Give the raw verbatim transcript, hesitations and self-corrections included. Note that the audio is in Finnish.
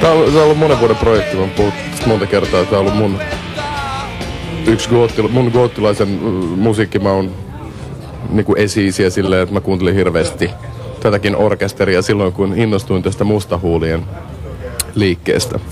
Tää on, tää on ollut monen vuoden projekti, mä oon puhuttu monta kertaa. Tää on ollut mun yksi goottila, mun goottilaisen musiikkimaun niinku esi-isiä silleen, että mä kuuntelin hirveästi tätäkin orkesteria silloin, kun innostuin tästä Mustahuulien liikkeestä.